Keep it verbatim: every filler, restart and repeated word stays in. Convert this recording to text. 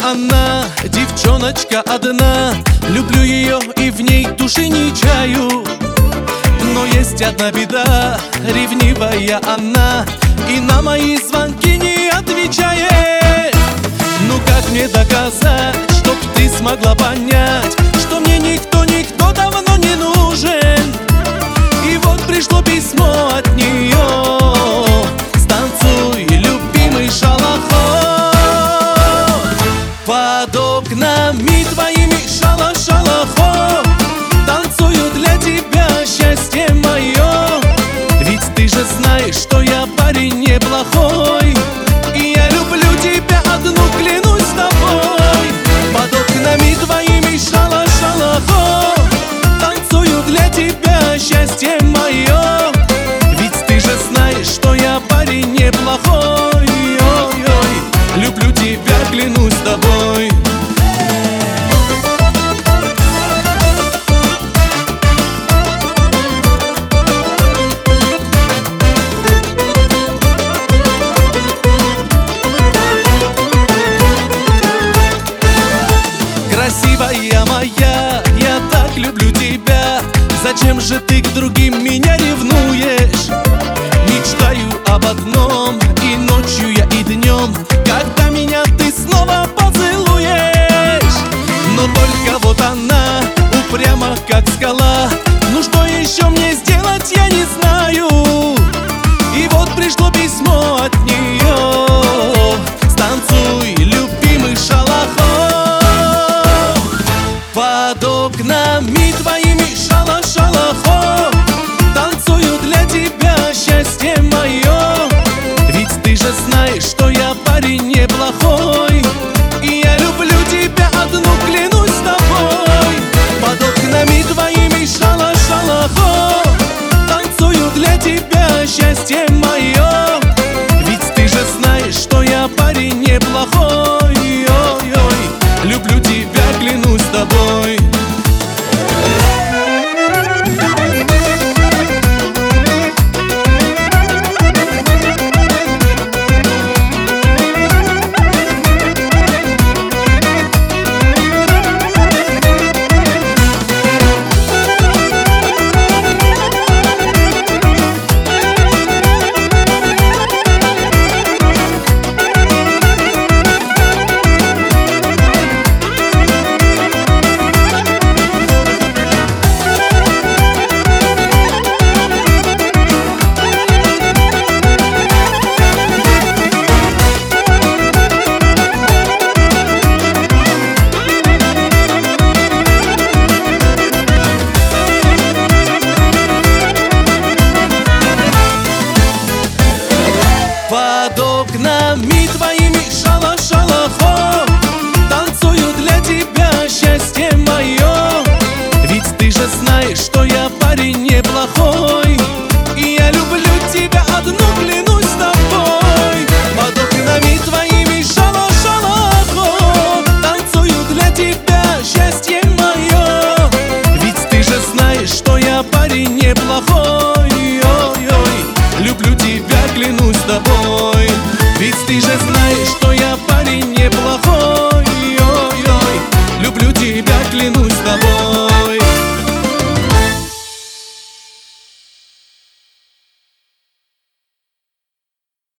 она, девчоночка одна. Люблю ее и в ней души не чаю. Но есть одна беда, ревнивая она, и на мои звонки не отвечает. Ну как мне доказать, чтоб ты смогла понять, что мне никто, никто давно не нужен? И вот пришло письмо от нее: станцуй, любимый шалахо, под окнами твоими шала-шалахо. Танцую для тебя, счастье мое, ведь ты же знаешь, что я парень неплохой. И я люблю тебя одну, клянусь тобой. Под окнами твоими шала-шалахо. Танцую для тебя, счастье мое, ведь ты же знаешь, что я парень неплохой. Ой-ой, люблю тебя, клянусь тобой. Красивая моя, я так люблю тебя. Зачем же ты к другим меня ревнуешь? Мечтаю об одном, и ночью я, и днем, когда меня ты снова поцелуешь. Но только вот она упряма, как скала. Ну что еще мне сделать, я не знаю. И вот пришло письмо от нее: станцуй, любимый шалахо, под окнами твоими шала-шалахо. Танцую для тебя, счастье мое, ведь ты же знаешь, что я парень неплохой. И я люблю тебя одну, клянусь тобой. Под окнами твоими шала-шалахо. Танцую для тебя, счастье мое, ведь ты же знаешь, что я парень неплохой. Ой-ой, люблю тебя, клянусь тобой. Под окнами твоими шала-шалахо. Танцую для тебя, счастье мое, ведь ты же знаешь, что я парень неплохой. И я люблю тебя одну, клянусь тобой. Под окнами твоими шала-шалахо. Танцую для тебя, счастье мое, ведь ты же знаешь, что я парень неплохой. Ой-ой, люблю тебя, клянусь тобой, ведь ты же знаешь, что я парень неплохой. Ой-ой, люблю тебя, клянусь тобой.